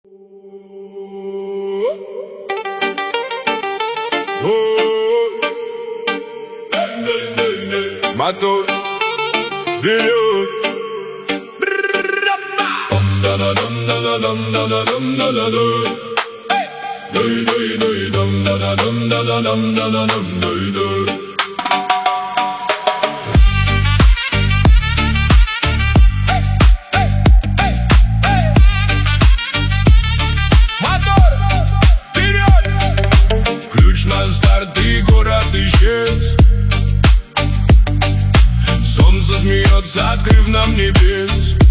Мотор вперед. Ключ на старт и город исчез. Солнце смеется, открыв нам небес.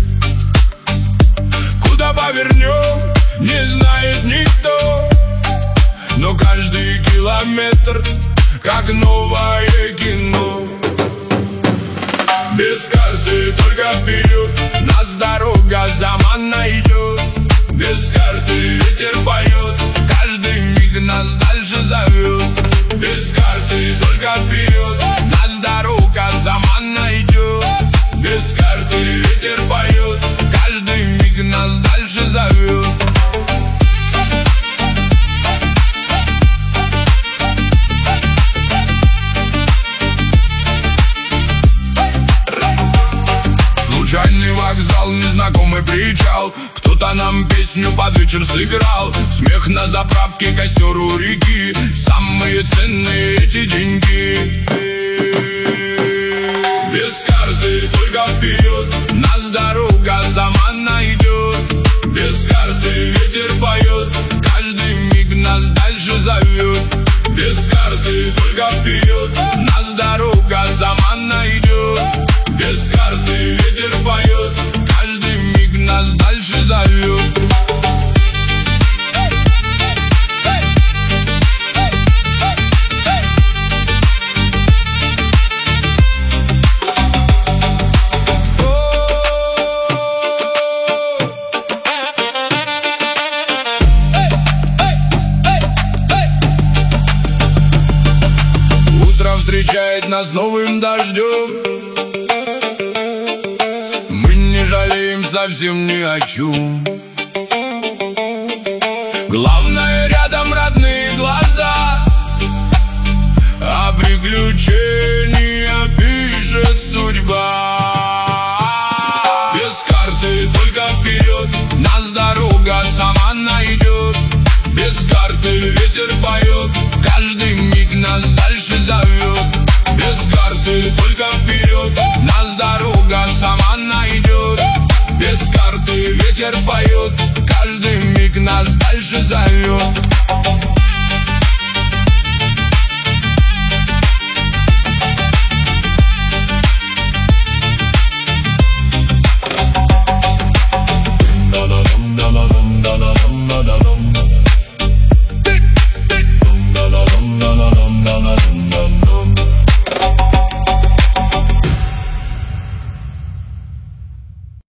Куда повернем, не знает никто, но каждый километр как новое кино. Без карты, только вперед, нас дорога заманно идет. Без карты ветер поет, каждый миг нас дальше зовет. Без карты, только вперед, нас дорога заманно идет. Без карты ветер поет, каждый миг нас дальше зовет. Случайный вокзал, незнакомый причал. Кто-то нам песню под вечер сыграл. Смех на заправке, костер у реки. Самые ценные эти деньги. Без карты, только вперед, нас дорога заманно идет. Без карты ветер поет, каждый миг нас дальше зовет. Без карты, только вперед, нас дорога заманно идет. Без карты ветер поет, каждый миг нас дальше зовет. Встречает нас новым дождем. Мы не жалеем совсем ни о чем. Главное, рядом родные глаза, а приключения пишет судьба. Без карты, только вперед, нас дорога сама найдет. Без карты ветер поет, каждый миг нас дальше зовет. Без карты, только вперед, нас дорога сама найдет. Без карты ветер поет, каждый миг нас дальше зовет.